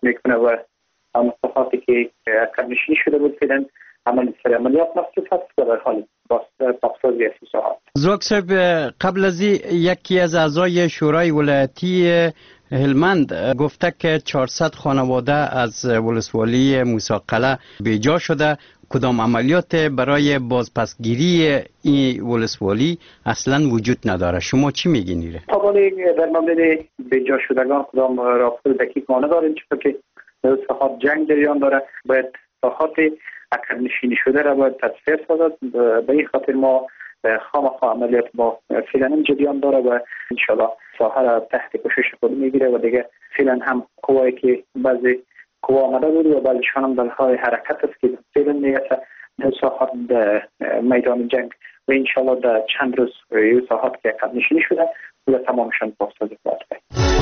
میکنه و مصطفاتی که کمنشینی شده بود فعلا عملیات مخصوص هست و در حال بازسازی ساحات. زوک صاحب، قبل از یکی از اعضای شورای ولایتی هلمند گفته که 400 خانواده از ولسوالی موسی قلعه بیجا شده. کدام عملیات برای بازپسگیری این ولسوالی اصلا وجود نداره؟ شما چی میگین؟ طبعا در مورد بیجا شدگان کدام راپور دقیق ما نداریم، چون که ساحات جنگ جریان داره. باید ساحات عقب نشینی شده را باید تصفیه سازد. به این خاطر ما خامخا عملیات با فعلا جریان داره و انشالله ساحه را تحت پوشش خود میگیره و دیگه فعلا هم قوایی که بعضی قوا آمده بود و بعضیشان هم در حال حرکت است که فعلا نیست در ساحات میدان جنگ و انشالله در چند روز این ساحات که عقب نشینی شده و تمامشان بازسازی خواهد شد.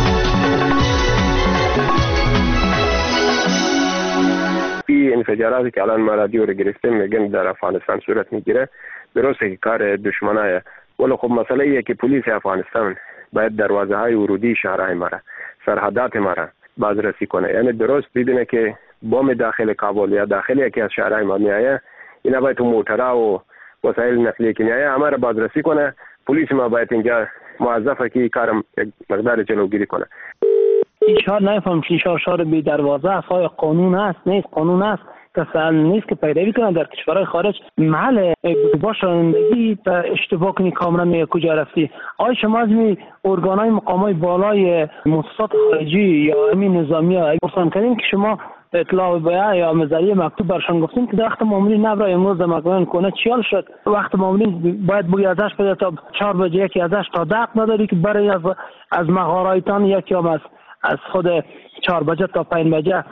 این انفجاراتی که الان ما رادیو رو گرفتیم میگن در افغانستان صورت میگیره، درسته که کار دشمنایه، ولی خب مسئله ایه که پلیس افغانستان باید دروازه های ورودی شهرهای ما را، سرحدات ما را بازرسی کنه. یعنی درست ببینه که بم داخل کابل یا داخل یکی از شهرهای ما میایه، اینا باید تو موترها و وسایل نقلیه که میایه همه را بازرسی کنه. پلیس ما باید اینجا موظفه که کارم مقدار جلوگیری کنه. این شهر نفهم که شهر بی دروازه افای قانون است، نیست قانون است، کسان نیست که پیروی کنند. در کشورهای خارج محل با رانندگی اشتباه کنی کاملا میگه کجا رفتی. آیا شما از می ارگانهای مقامات بالای مؤسسات خارجی یا امین نظامی ها گفتن کردین که شما اطلاع بیان یا مزریه مکتوب برشان گفتین که وقت مامورین نبرای امروز در مکان کنه چیال شد؟ وقت مامورین باید بگی ازش پیدا تا 4 بجه یکی ازش تا دق نداری که برای از مغارایتان یکی هم از خود 4 بجه تا 5 بجه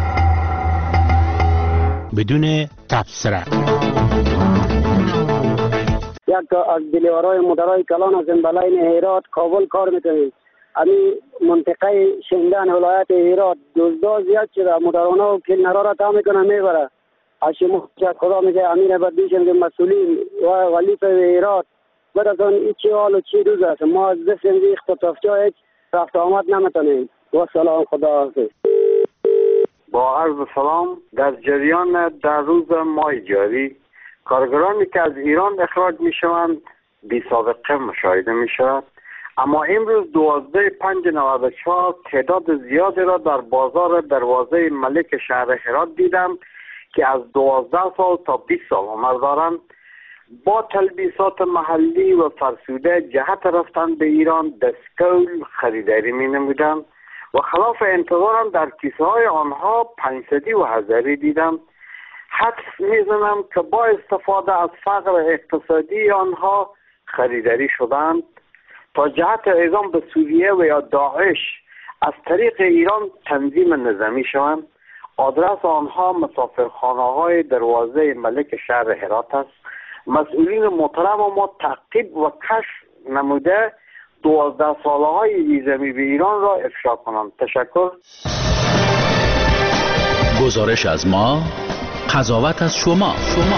بدون تبصره. یک از دلیورای مدرای کلان از بلین هرات کابل کار میکنیم. امی منطقه شنگان ولایت هرات دزدا زیاد شده، مدرانا و کلنرا را تا میکنه میبره. هاشم خدا میگه امین بدیشم که مسئولین و ولی هرات بعد از اون چی حال و چی روز است ما از دست ریخت تا تفجا هیچ رفت آمد نمیتونیم. و سلام، خدا حافظ. با عرض سلام، در جریان در روز ماه جاری کارگرانی که از ایران اخراج می شوند بی سابقه مشاهده می شود، اما امروز 12/5/94 تعداد زیادی را در بازار دروازه ملک شهر هرات دیدم که از 12 سال تا 20 سال عمر دارند. با تلبیسات محلی و فرسوده جهت رفتن به ایران دستکول خریداری می نمودند و خلاف انتظارم در کیسه های آنها 500 و 1000 دیدم. حدس میزنم که با استفاده از فقر اقتصادی آنها خریداری شدند تا جهت اعزام به سوریه و یا داعش از طریق ایران تنظیم نظامی شوند. آدرس آنها مسافرخانه های دروازه ملک شهر هرات است. مسئولین محترم ما تعقیب و کشف نموده 12 ساله های ویزمی به ایران را افشا کنند. تشکر. گزارش از ما، قضاوت از شما.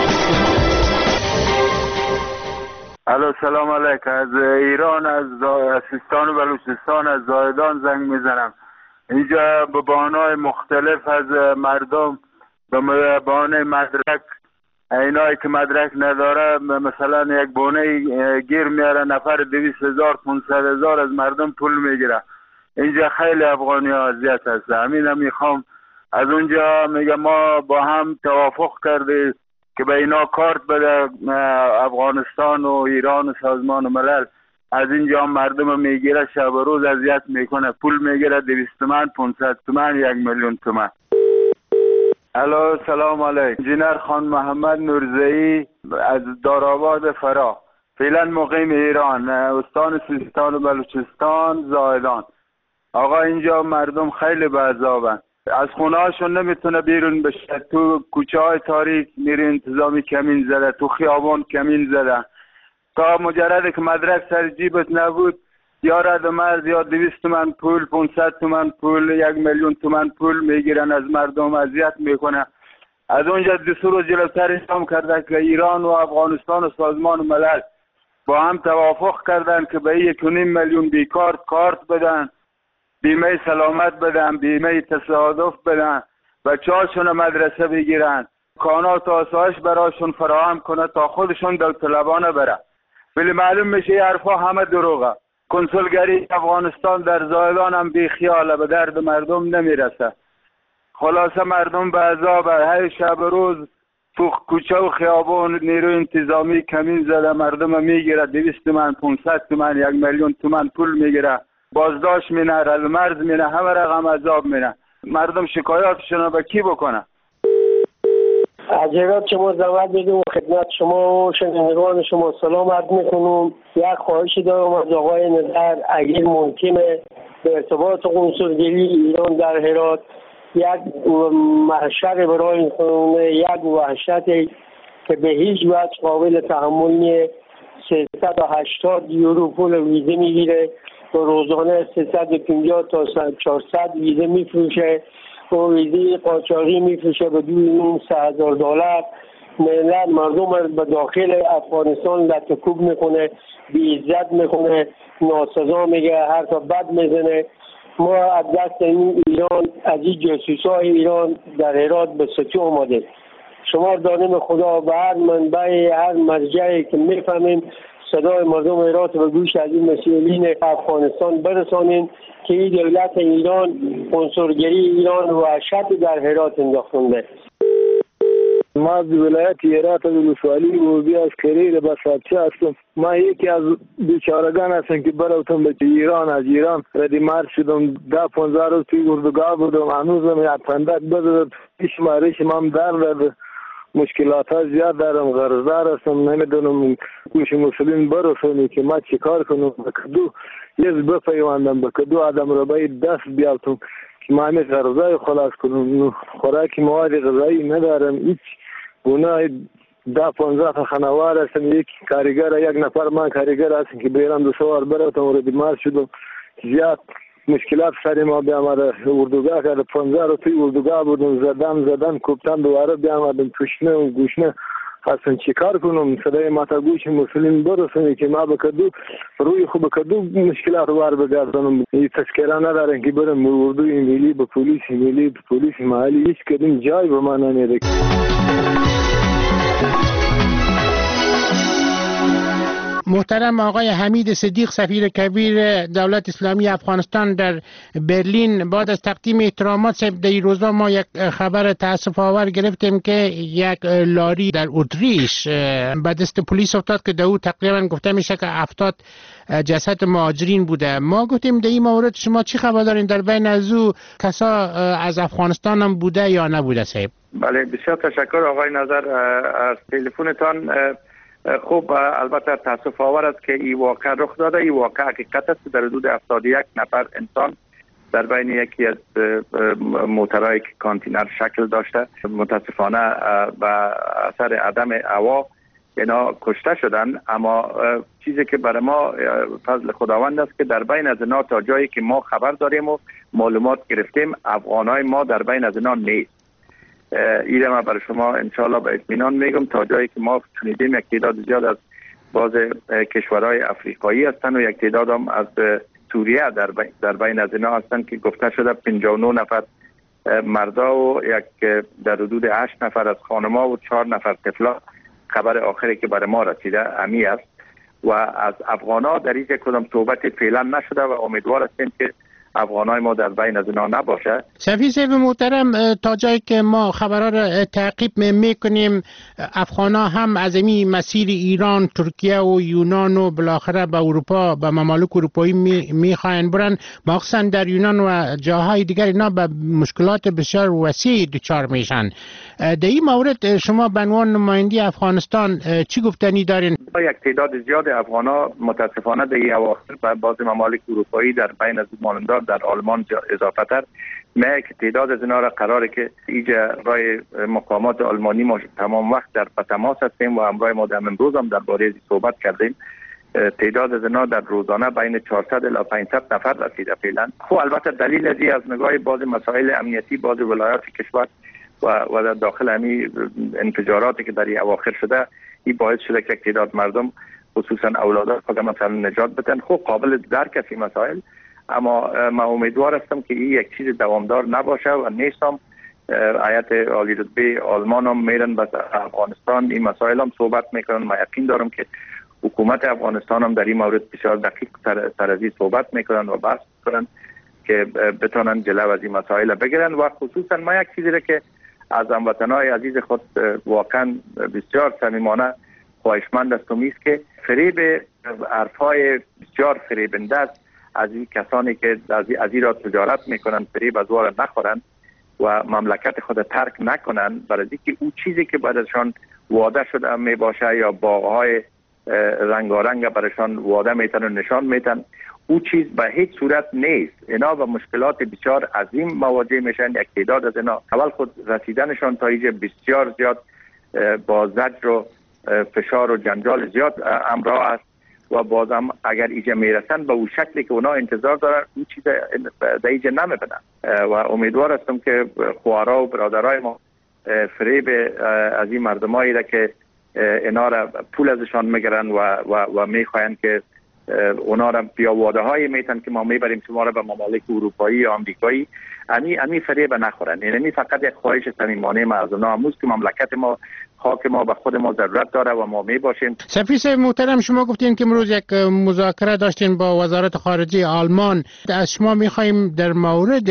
الو، سلام علیکم. از ایران، از سیستان و بلوچستان، از زاهدان زنگ میزنم. اینجا به بهانه‌های مختلف از مردم به بهانه مدرک، اینایی که مدرک نداره مثلا یک بونه گیر میاره، نفر 200,000 500,000 از مردم پول میگیره. اینجا خیلی افغانی ها اذیت هست. همین میخوام از اونجا میگه ما با هم توافق کردیم که به اینا کارت بده افغانستان و ایران و سازمان ملل. از اینجا مردم میگیره، شب و روز اذیت میکنه، پول میگیره 200 تومن 500 تومن 1,000,000 تومن. الو، سلام علیکم. انجینر خان محمد نورزئی از دارآباد فرا، فعلا مقیم ایران، استان سیستان و بلوچستان، زاهدان. آقا اینجا مردم خیلی به عذابن، از خونه هاشون نمیتونه بیرون بشه. تو کوچه های تاریک میری انتظامی کمین زده، تو خیابان کمین زده. تا مجرد که مدرک سر جیبت نبود یا رد مرد یا 200 تومن پول 500 تومن پول 1,000,000 تومن پول میگیرن از مردم، اذیت میکنه. از اونجا 2 روز جلوتر اعلام کرده که ایران و افغانستان و سازمان ملل با هم توافق کردن که به 1.5 میلیون بیکار کارت بدن بیمه سلامت بدن، بیمه تصادف بدن، بچه‌هاشون مدرسه بگیرن، کانات و آسایش براشون فراهم کنه تا خودشون داوطلبانه بره. ولی معلوم میشه این حرفا همه دروغه. کنسولگری افغانستان در زایدان هم بیخیاله، به درد مردم نمیرسه. خلاصه مردم به عذاب، هر شب روز تو کوچه و خیابان نیروی انتظامی کمین زده مردم میگیره، 200 تومن، 500 تومن، 1 میلیون تومن پول میگیره، بازداشت مینه، رزمرز مینه، همه رقم عذاب مینه. مردم شکایاتشون به کی بکنه؟ از جهت شما دعوت میدم خدمت شما و شنوندگان شما سلام عرض میکنم. یک خواهشی دارم از آقای نظر، اگر ممکنه به ارتباط قنصلگری ایران در هرات یک محشر برای خونه، یک وحشتی که به هیچ وجه قابل تحمل نیست. 380 یورو پول ویزه میگیره و روزانه 350 تا 400 ویزه میفروشه و ویزه قاچاقی میفروشه به $2,000. ملت مردم به داخل افغانستان لطکوب میکنه، بی‌عزت میکنه، ناسزا میگه، حرف بد میزنه. ما از دست این ایران، از این جاسوسای ایران در هرات به سطح آمده. شما دانم خدا به هر منبع، هر مرجعی که میفهمیم صدای مردم هرات به گوش از این مسئولین افغانستان برسانین که این دولت ایران، قنصلگری ایران وحشت در هرات انداخته. ما از ولایت هرات از ولسوالی و بیا از کریر بساتچه هستم. ما یکی از بیچارگان هستم که برفتم به ایران. از ایران ردیمار شدم، 10-15 روز توی اردوگاه بودم. هنوزم یک فندک بدد ریشم هم درد، مشکلات ها زیاد دارم، قرضدار هستم، نمیدونم گوش مسئولین برسونی که ما چی کار کنم. به کدو یه بپیوندم، به کدو آدم رو باید دست بیافتم که ما همه قرضای خلاص کنم. خوراک مواد غذایی ندارم، هیچ گناه. 10-15 تا خانوار هستم، یک کارگر، یک نفر من کارگر هستم که بیرم 2 سوار برفتم و بیمار شدم. زیاد مشکلات سر ما بیامده. اردوگاه که 15 رو توی اردوگاه بودم، زدن کوبتن، دوباره بیامدم تشنه و گوشنه هستم. چی کار کنم؟ صدای ما تا گوش مسئولین برسونی که ما بکدو روی خوب بکدو مشکلات وار بگردانم. این تذکره ندارن که برم اردوی ملی به پلیس ملی به پلیس محلی، هیچ کدوم جای به ما نمیده. محترم آقای حمید صدیق، سفیر کبیر دولت اسلامی افغانستان در برلین، بعد از تقدیم احترامات در این روزا ما یک خبر تاسف آور گرفتیم که یک لاری در اتریش به دست پلیس افتاد که در او تقریبا گفته میشه که 70 جسد مهاجرین بوده. ما گفتیم در این مورد شما چی خبر دارین؟ در بین از او کسا از افغانستان هم بوده یا نبوده صاحب؟ بله، بسیار تشکر آقای نظر از تلفنتان. خوب، البته تاسف آور است که این واقع رخ داده. این واقع حقیقت است. در حدود 71 نفر انسان در بین یکی از موترهای که کانتینر شکل داشته متاسفانه به اثر عدم هوا اینا کشته شدن. اما چیزی که برای ما فضل خداوند است که در بین از اینا تا جایی که ما خبر داریم و معلومات گرفتیم افغانای ما در بین از اینا نیست. ایره ما برای شما انشاءالله به اطمینان میگم. تا جایی که ما شنیدیم یک تعداد زیاد از باز کشورهای افریقایی هستند و یک تعداد هم از سوریه در بین از اینا هستند که گفته شده 59 نفر مردا و در حدود 8 نفر از خانما و 4 نفر طفلا. خبر آخری که برای ما رسیده امی است و از افغانا در این کدام صحبت فعلا نشده و امیدوار هستیم که افغانای ما در بین از اینا نباشه. سفیر صاحب محترم، تا جایی که ما خبرها را تعقیب میکنیم افغانا هم از این مسیر ایران، ترکیه و یونان و بالاخره به اروپا، به ممالک اروپایی میخواین برن. مخصوصا در یونان و جاهای دیگر اینا به مشکلات بسیار وسیع دچار میشن. در این مورد شما به عنوان نماینده افغانستان چی گفتنی دارین؟ یک تعداد زیاد افغانا متاسفانه در این اواخر به بعض ممالک اروپایی در بین از مانندار در آلمان اضافه تر که تعداد از اینا را قراره که ایجا رای مقامات آلمانی ما تمام وقت در تماس هستیم و همراه ما در امروز هم درباره از صحبت کردیم. تعداد از اینا در روزانه بین 400 الی 500 نفر رسیده فعلا. خب البته دلیل از نگاه بعض مسائل امنیتی بعض ولایات کشور و در داخل همین انفجاراتی که در این اواخر شده، این باعث شده که تعداد مردم خصوصا اولادها مثلا نجات بدن. خب قابل درک است این مسائل، اما من امیدوار هستم که این یک چیز دوامدار نباشه و نیستم. هیئت عالی رتبه آلمان هم میرن به افغانستان این مسائل هم صحبت میکنن. من یقین دارم که حکومت افغانستان هم در این مورد بسیار دقیق تر از این صحبت میکنن و بحث میکنن که بتونن جلو از این مسائل بگیرن. و خصوصا من یک چیزی را که از هموطنان عزیز خود واقعا بسیار صمیمانه خواهشمند هستم است که فریب حرفای بسیار فریبنده است از این کسانی که از این را تجارت میکنن فریب از وار نخورن و مملکت خود ترک نکنن، برای اینکه اون چیزی که بعدشان وعده شده می باشه یا باغهای رنگارنگ برایشان وعده میتن و نشان میتن، او چیز به هیچ صورت نیست. اینا با مشکلات بسیار عظیم مواجه میشن. یک تعداد از اینا اول خود رسیدنشان تا اینجا بسیار زیاد با زجر و فشار و جنجال زیاد همراه است و بازم اگر اینجا میرسن به اون شکلی که اونا انتظار دارن اون چیز در اینجا نمیبینن. و امیدوار هستم که خوارا و برادرای ما فریب از این مردمایی را که اینا را پول ازشان میگیرن و میخواین که اونا را بیا وعده های میتن که ما میبریم شما را به ممالک اروپایی یا آمریکایی، امی فریب نخورن. یعنی فقط یک خواهش صمیمانه ما از اونا است که مملکت ما خاک ما به خود ما ضرورت داره و ما میباشیم. سفیر محترم، شما گفتین که امروز یک مذاکره داشتین با وزارت خارجه آلمان. از شما میخوایم در مورد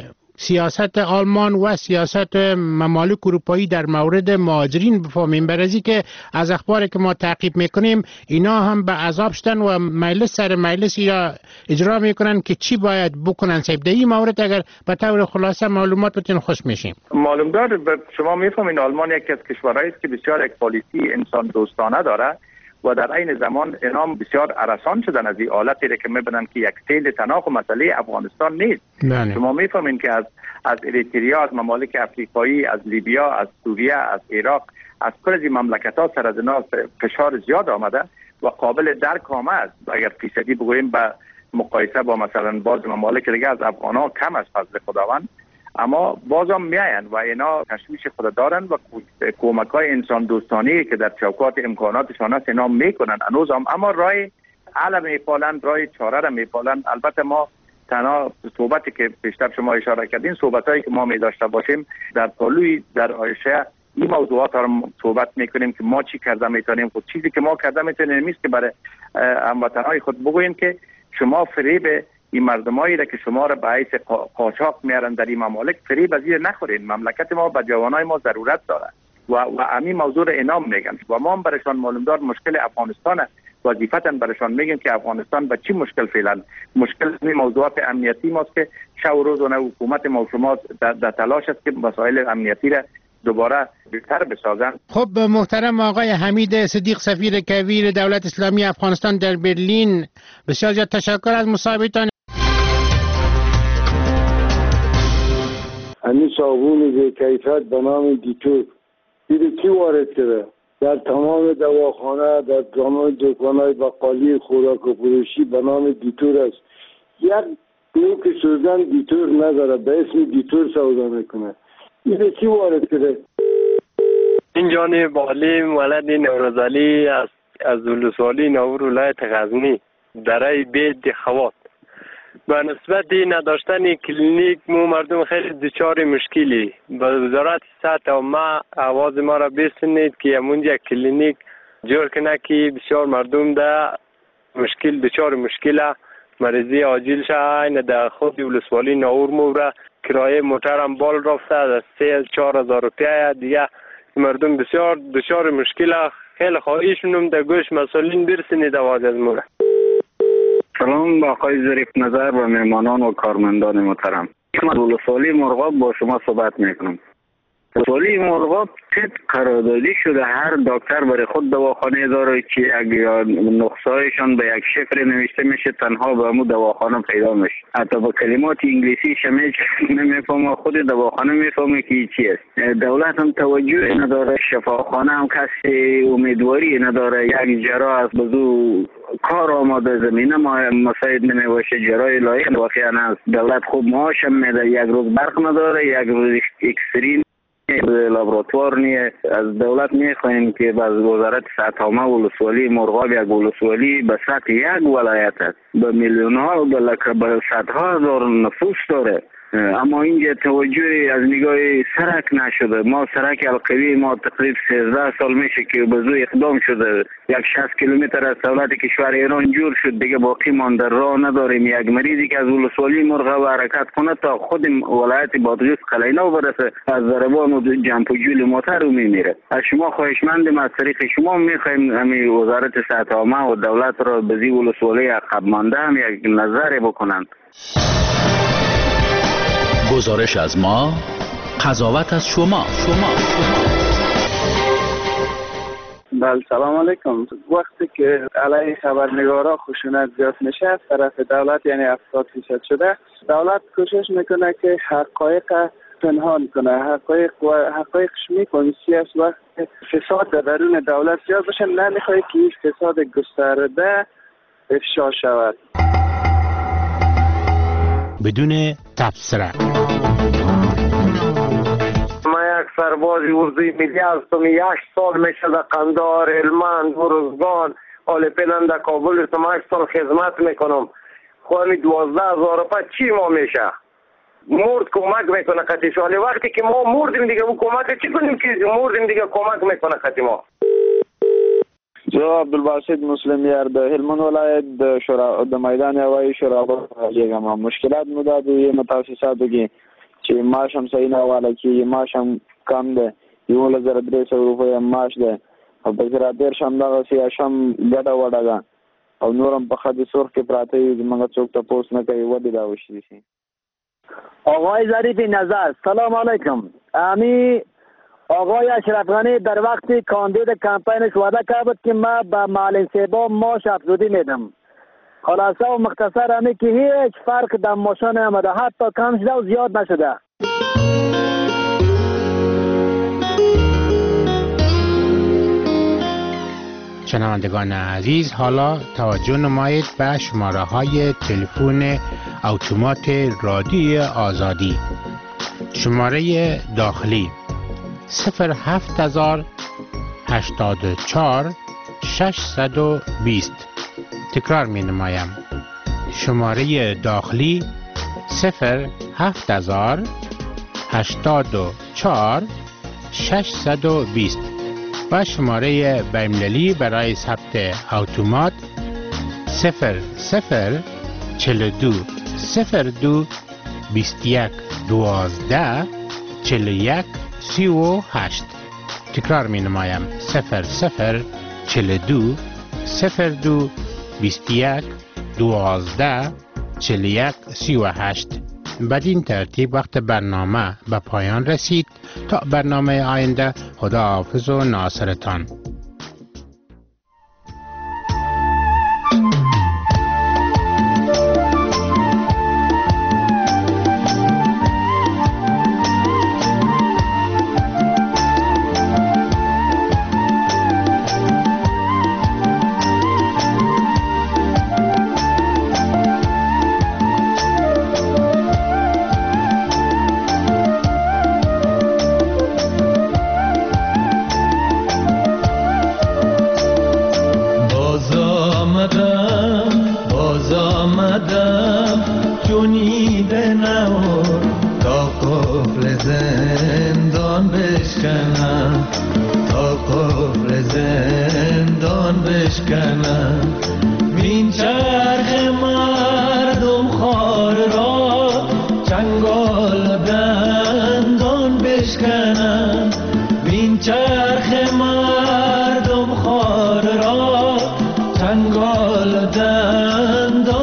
سیاست آلمان و سیاست ممالک اروپایی در مورد مهاجرین بفهمیم، برای که از اخباری که ما تعقیب میکنیم اینا هم به عذاب شدن و مجلس سر مجلس یا اجرا میکنن که چی باید بکنن. در این مورد اگر به طور خلاصه معلومات بتین خوش میشیم. معلوم دار شما میفهمین آلمان یکی از کشورهایی است که بسیار یک پالیسی انسان دوستانه داره و در این زمان اینام بسیار ارسان شدن از این حالتی که میبینن که یک سیل تناق و مسئله افغانستان نیست. شما میفهمین که از اریتریا، از ممالک افریقایی، از لیبیا، از سوریه، از عراق، از کل از این مملکت ها سر از اینا فشار زیاد آمده و قابل درک آمد. اگر فیصدی بگوییم به مقایسه با مثلا باز ممالک دیگه از افغان ها کم از فضل خداوند، اما بازم میاین و اینا تشویش خود دارن و کمک های انسان دوستانه که در چوکات امکاناتشان هست اینا میکنن هنوز هم، اما رای حل میپالن، رای چاره را میپالن. البته ما تنها صحبتی که پیشتر شما اشاره کردین، صحبت هایی که ما می داشته باشیم در پالوی در آیشه این موضوعات را صحبت میکنیم که ما چی کرده میتونیم. خود چیزی که ما کرده میتونیم نیست که برای هموطنهای خود بگوییم که شما فریب این مردمایی را که شما را به حیث قاچاق میارن در این ممالک فریب از این نخورین. مملکت ما به جوانای ما ضرورت داره و همین موضوع را انام میگن و ما هم برایشان معلوم دار مشکل افغانستان وظیفتا برایشان میگیم که افغانستان به چی مشکل فعلا مشکل این موضوعات امنیتی ماست که شب و روز حکومت ما و شما در تلاش است که مسائل امنیتی را دوباره بهتر بسازن. خب محترم آقای حمید صدیق سفیر کبیر دولت اسلامی افغانستان در برلین، بسیار زیاد تشکر از مصاحبتان. همین صابون به کیفیت به نام دیتور دیده کی وارد کرده در تمام دواخانه، در تمام دکان‌های بقالی خوراک و فروشی به نام دیتور است. یک دو که سوزن دیتور نداره، به اسم دیتور سودا میکنه. دیده کی وارد کرده؟ این جانب عالم ولد نورزعلی از ولسوالی ناور ولایت غزنی درای بیت خوات. به نسبت نداشتن کلینیک مو مردم خیلی دچار مشکلی. به وزارت صحت و ما آواز ما را بشنید که همونجا کلینیک جور کنه که بسیار مردم در دچار مشکل مریضی عاجل شاین در خود ولسوالی ناور مو کرایه موتر هم بال رفته در 3-4 هزار روپیه دیگه. مردم بسیار دچار مشکل. خیلی خواهیشونم در گوش مسئولین برسنید آواز از مو. سلام با آقای ظریف نظر و مهمانان و کارمندان محترم. من ولسوالی مرغاب با شما صحبت میکنم. ولسوالی مرغاب چه قراردادی شده هر دکتر برای خود دواخانه داره که اگر نقصهایشان به یک شفر نوشته میشه تنها به همون دواخانه پیدا میشه. حتی با کلمات انگلیسی شمیج نمیفهمه، خود دواخانه میفهمه که چی است. دولت هم توجه نداره، شفاخانه هم کسی امیدواری نداره. یک جراح از بزو کار آماده زمینه ما مساعد نمیباشه، جراح لایق واقعا است. دولت خوب معاش هم میده، یک روز برق نداره، یک روز اکسرین لابراتوار نیه. از دولت میخواهیم که از وزارت صحت عامه ولسوالی مرغاب یک ولسوالی به سطح یک ولایت است، به میلیون ها و به صدها هزار نفوس داره، اما اینجا توجه از نگاه سرک نشده. ما سرک القوی ما تقریبا 13 سال میشه که به زودی اقدام شده، 160 کیلومتر از دولت کشور ایران جور شد، دیگه باقی مانده، راه نداریم. یک مریضی که از ولسوالی مرغاب حرکت کنه تا خود ولایت بادغیس قلینا برسه از ضربان و جنب و جول موتر رو میمیره. از شما خواهشمندیم، از طریق شما میخوایم همین وزارت صحت عامه و دولت را به زی ولسوالی عقب مانده هم یک نظر بکنند. گزارش از ما، قضاوت از شما. بله سلام علیکم. وقتی که علیه خبرنگارا خشونت زیاد میشه از طرف دولت، یعنی 70% شده، دولت کوشش میکنه که حقایق پنهان کنه، حقایقش میکنه. سیاست وقت فساد در درون دولت زیاد بشه، نمیخواد که این فساد گسترده افشا شود. بدون تبصره. ما یک سربازی اردوی ملی هستم، 8 سال میشه در قندهار، هلمند، ارزگان، آلپینم در کابل هستم، 8 سال خدمت میکنم. خواهمی 12,000 روپیه چی ما میشه؟ مرد کمک میکنه قطعش، ولی وقتی که ما مردیم دیگه اون کمک چی کنیم که مردیم دیگه کمک میکنه قطع ما. جو عبدالباسط مسلمیار د هلمند ولایت د میدان هوایی شورا لیږم. مشکلات مو دا د متاسساتو کې چې معاش هم صحیح نه حواله کېږي، معاش هم کم دی، 11,300 روپۍ معاش دی، او په زراعت دېرش هم دغسې یاش هم ګډه وډه ده، او نور هم په خد سرخ کې پراته وي، زموږ څوک تپوس نه کوي ولې دا وشي شي. آقای ظریف نظر، سلام علیکم. امی آقای اشرف غنی در وقت کاندید کمپینش وعده کرد که ما به معلم صاحبا معاش افزودی میدم. خلاصه و مختصر همی که هیچ فرق در معاشان آمده، حتی کم شده و زیاد نشده. شنوندگان عزیز، حالا توجه نمایید به شماره های تلفن اتومات رادیو آزادی. شماره داخلی 07084 620. تکرار می نمایم. شماره داخلی 07084 620 و شماره بین‌المللی برای ثبت اتومات 0042 02 21 12 41 38. تکرار می نمایم. 0042 02 21 12 41 38. بدین ترتیب وقت برنامه به پایان رسید. تا برنامه آینده، خداحافظ و ناصرتان.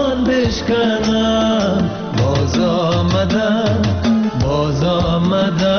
باز آمدم